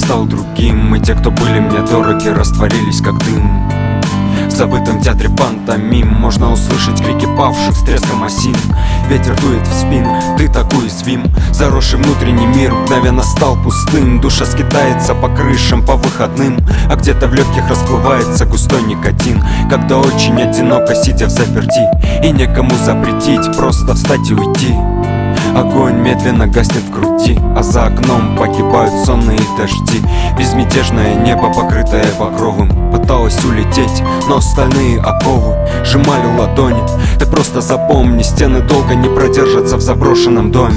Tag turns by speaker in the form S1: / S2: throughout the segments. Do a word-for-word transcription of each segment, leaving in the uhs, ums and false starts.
S1: стал другим, и те, кто были мне дороги, растворились как дым. В забытом театре пантомим можно услышать крики павших с треском осин. Ветер дует в спину, ты так уязвим. Заросший внутренний мир мгновенно стал пустым. Душа скитается по крышам, по выходным, а где-то в легких расплывается густой никотин. Когда очень одиноко, сидя в заперти, и некому запретить просто встать и уйти. Огонь медленно гаснет в груди, а за окном погибают сонные дожди. Безмятежное небо, покрытое покровом, пыталось улететь, но стальные оковы сжимали ладони. Ты просто запомни, стены долго не продержатся в заброшенном доме.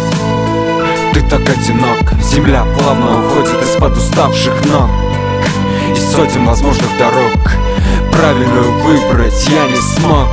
S1: Ты так одинок, земля плавно уходит из-под уставших ног. Из сотен возможных дорог правильную выбрать я не смог.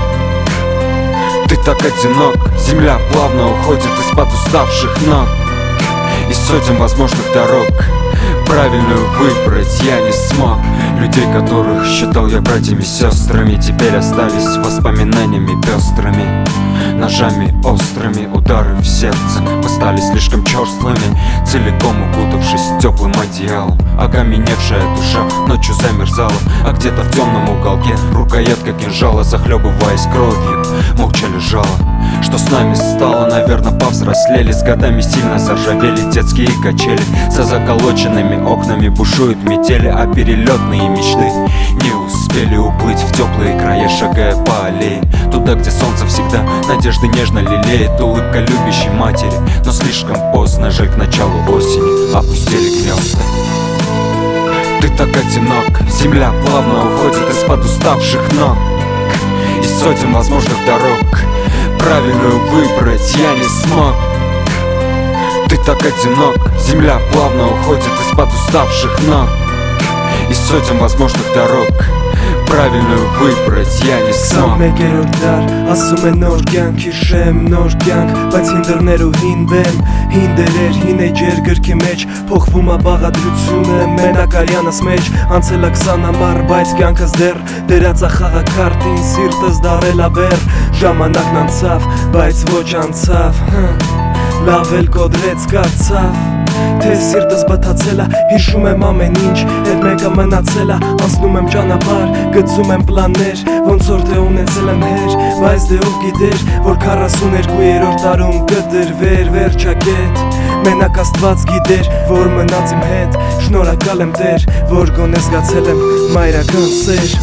S1: Ты так одинок, земля плавно уходит из-под уставших ног. Из сотен возможных дорог правильную выбрать я не смог. Людей, которых считал я братьями и сестрами, теперь остались воспоминаниями пестрыми. Ножами острыми, удары в сердце. Мы стали слишком черствыми, целиком укутавшись теплым одеялом. Окаменевшая душа ночью замерзала, а где-то в темном уголке рукоятка кинжала, захлебываясь кровью, молча лежала. Что с нами стало, наверное, повзрослели. С годами сильно заржавели детские качели. За заколоченными окнами бушуют метели, а перелетные мечты не успели уплыть в теплые края, шагая по аллее. Туда, где солнце всегда надежды нежно лелеет, улыбка любящей матери. Но слишком поздно, жаль, к началу осени опустили гнезда. Ты так одинок, земля плавно уходит из-под уставших ног. Из сотен возможных дорог правильную выбрать я не смог. Ты так одинок, земля плавно уходит из-под уставших ног. Из сотен возможных дорог правильную выбрать я не смог.
S2: Մեկերորդ դար, ասում է նոր կյանք, հիշեմ նոր կյանք, բայց հին դռներու հին բեմ, հին դերեր, հին էջեր գրքի մեջ, փոխվում է բաղադրությունը մենակարյանս մեջ, անցել է քսան ամառ, բայց կյանքս դեռ դերած է խաղաքարտին, սիրտս դարել է բեռ, ժամանակն անցավ, բայց ոչ անցավ, լավ էլ կոդրեց կացավ, թե սիրտս բթացել է, հիշում եմ ամեն ինչ, հետ մեկը մնացել է, անցնում եմ ճանապարհ, գծում եմ պլաններ, ոնց որ թե ունեցել եմ հեր, բայց դե ով գիտեր, որ քառասուներկուերորդ տարում կդրվեր վերջակետ, մենակ Աստված գիտեր, որ մնաց իմ հետ, շնորհակալ եմ Տեր, որ գոնե զգացել եմ մայրական սեր.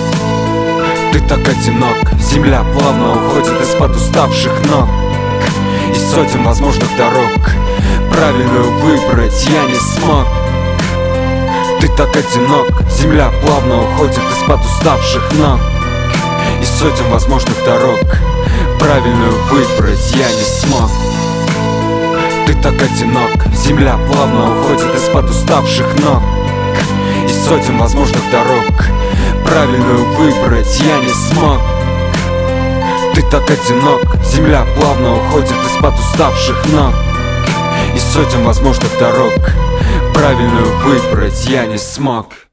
S1: Ты так одинок, земля плавно уходит из-под уставших ног. Из сотен возможных дорог правильную выбрать я не смог. Ты так одинок, земля плавно уходит из-под уставших ног. Из сотен возможных дорог правильную выбрать я не смог. Ты так одинок, земля плавно уходит из-под уставших ног. Из сотен возможных дорог правильную выбрать я не смог. Ты так одинок, земля плавно уходит из-под уставших ног. Из сотен возможных дорог правильную выбрать я не смог.